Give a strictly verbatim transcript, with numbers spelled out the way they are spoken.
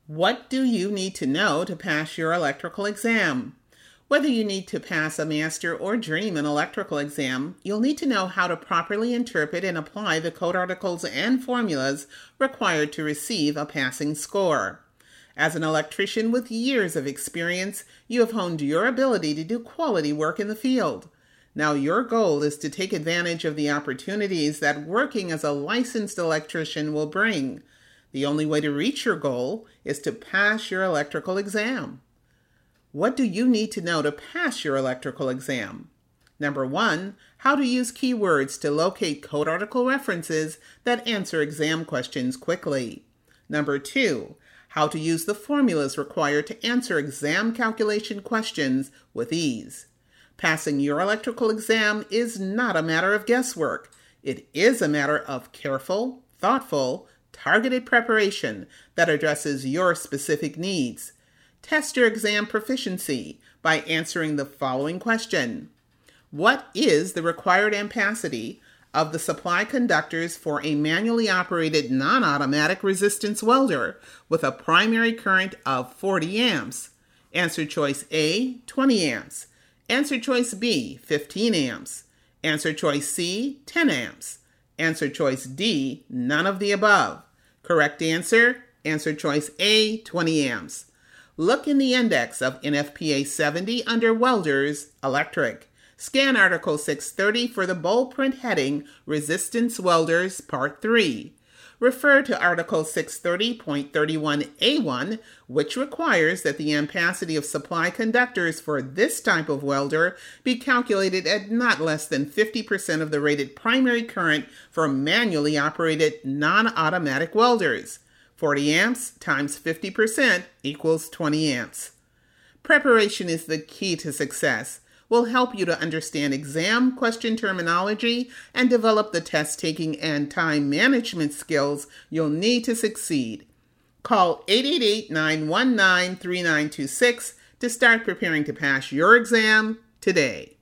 What do you need to know to pass your electrical exam? Whether you need to pass a master or journeyman electrical exam, you'll need to know how to properly interpret and apply the code articles and formulas required to receive a passing score. As an electrician with years of experience, you have honed your ability to do quality work in the field. Now your goal is to take advantage of the opportunities that working as a licensed electrician will bring. The only way to reach your goal is to pass your electrical exam. What do you need to know to pass your electrical exam? Number one, how to use keywords to locate code article references that answer exam questions quickly. Number two, how to use the formulas required to answer exam calculation questions with ease. Passing your electrical exam is not a matter of guesswork. It is a matter of careful, thoughtful, targeted preparation that addresses your specific needs. Test your exam proficiency by answering the following question. What is the required ampacity of the supply conductors for a manually operated non-automatic resistance welder with a primary current of forty amps? Answer choice A, twenty amps. Answer choice B, fifteen amps. Answer choice C, ten amps. Answer choice D, none of the above. Correct answer, answer choice A, twenty amps. Look in the index of N F P A seventy under Welders, Electric. Scan Article six thirty for the bold print heading Resistance Welders Part three. Refer to Article six thirty point thirty-one A one, which requires that the ampacity of supply conductors for this type of welder be calculated at not less than fifty percent of the rated primary current for manually operated non-automatic welders. forty amps times fifty percent equals twenty amps. Preparation is the key to success. Will help you to understand exam question terminology and develop the test-taking and time management skills you'll need to succeed. Call eight eight eight, nine one nine, three nine two six to start preparing to pass your exam today.